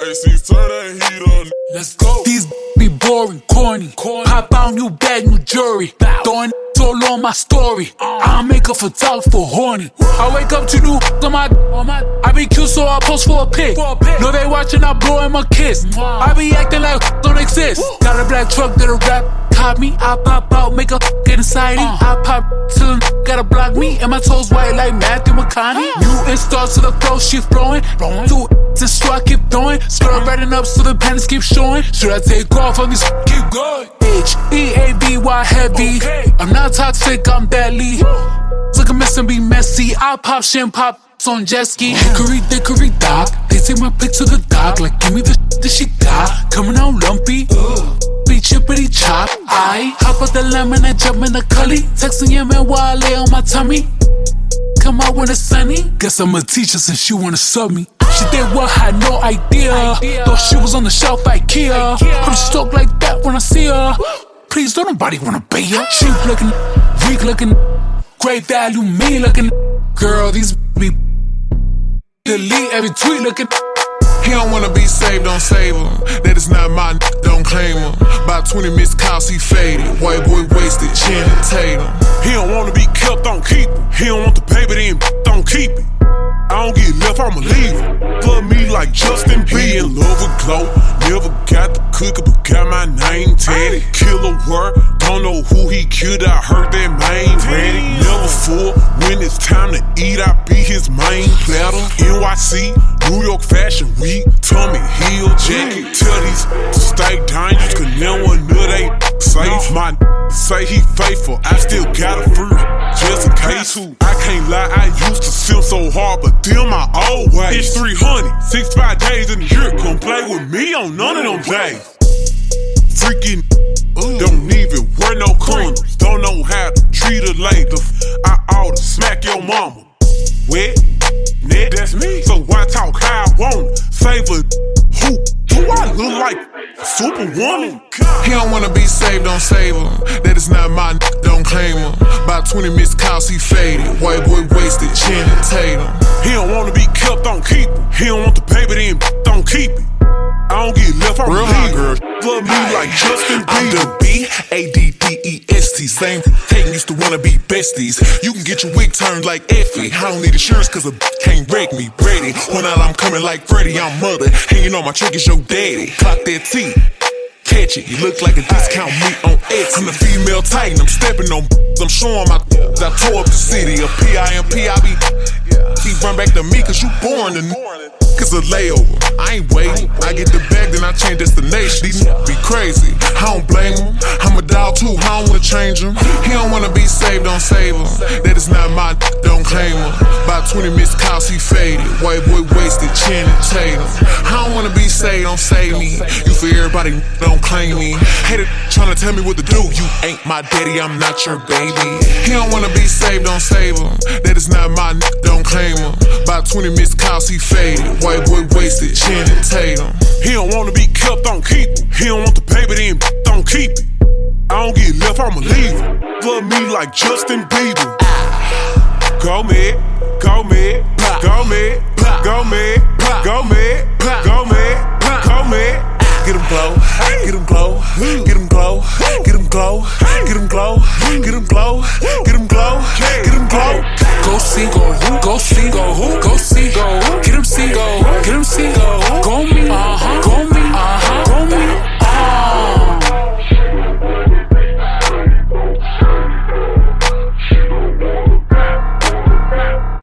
AC, turn that heat on. Let's go. These be boring, corny. Pop out new bag, new jury. Throwing all on my story. I make a photographer for horny. I wake up to new on my. I be cute, so I post for a pic. No, they watching, I blowing my kiss. I be acting like don't exist. Got a black truck that a rap caught me. I pop out, make a get inside it. I pop till gotta block me, and my toes white like Matthew McConaughey. New installs to the flow, she flowing. Through to straw, keep throwing. Skirt riding up so the panties keep showing. Should I take off on this? Keep going. H-E-A-B-Y heavy. I'm not toxic, I'm deadly. Look a mess and be messy. I pop shit, pop on jet ski. Hickory dock. They take my pic to the dock. Like, give me the shit that she got. Coming out lumpy. Be chippity chop. I hop out the lemon and jump in the cully. Texting your man while I lay on my tummy. Come out when it's sunny. Guess I'm a teacher since she wanna sub me. She did what, had no idea. Thought she was on the shelf at IKEA. I'm stoked like that when I see her. Please don't nobody wanna pay her. Cheap looking, weak looking, great value, me looking. Girl, these be delete every tweet looking. He don't wanna be saved, don't save him. That is not my don't claim him. About 20 missed calls, he faded. White boy wasted, Channing Tatum. He don't wanna be kept, don't keep him. He don't want the paper, then don't keep it. I don't get left, I'ma leave him. Love me like Justin Bieber. He in love with Glow. Never got the cookie, but got my name tatted. Killer word, don't know who he killed. I heard that main ready. Never fool, when it's time to eat, I be his main platter. NYC, New York Fashion Week, Tommy Hill jacket. Tell these to stay dangerous, cause no one knew they safe. My say he faithful, I still got a fruit, just in case. I can't lie, I used to sip so hard, but still my old way. It's 300, 65 days in the year. Come play with me on none of them days. Freaking don't even wear no condoms. Don't know how to treat a lady. I oughta smack your mama. Wet, net, that's me. So I talk how I want. Save a who? Do I look like Superwoman? He don't wanna be saved, don't save him. That is not my don't claim him. About 20 missed calls, he faded. White boy wasted, Channing Tatum. He don't wanna be kept, don't keep him. He don't want the paper, then don't keep it. I don't get left, I'm real high, girl. Love me like Justin Bieber. I'm the B-A-D-D-E-S-T. Same thing, used to wanna be besties. You can get your wig turned like Effie. I don't need insurance cause a can't wreck me. Ready, when I'm coming like Freddy, I'm mother. Hanging on my trick is your daddy. Clock that T. Catch it, you look like a discount meat on Etsy. I'm the female titan, I'm stepping on. I'm showing my I tore up the city. A P-I-M-P, I be keep run back to me cause you born to cause a layover. I ain't waiting. I get the bag, then I change destination. These be crazy. I don't blame him. I'm a dog too. I don't wanna change him. He don't wanna be saved, don't save him. That is not my don't claim him. About 20 missed calls, he faded. White boy wasted, Channing Tatum. I don't wanna be saved, don't save me. You for everybody, don't claim me. Hater tryna tell me what to do. You ain't my daddy, I'm not your baby. He don't wanna be saved, don't save him. That is not my don't claim him. About 20 missed calls, he faded. White boy wasted, Channing Tatum. He don't wanna be kept, don't keep him. He don't want the paper, then don't keep it. I don't get left, I'ma leave him. Love me like Justin Bieber. Go mad, go mad, go mad, go mad, go mad, go mad, go mad. Get him glow, get him glow, get him glow, get him glow, get him glow, get him glow, get him glow, get him glow. Go see, go who? Go see, go who? Go see, go who? Get him see, go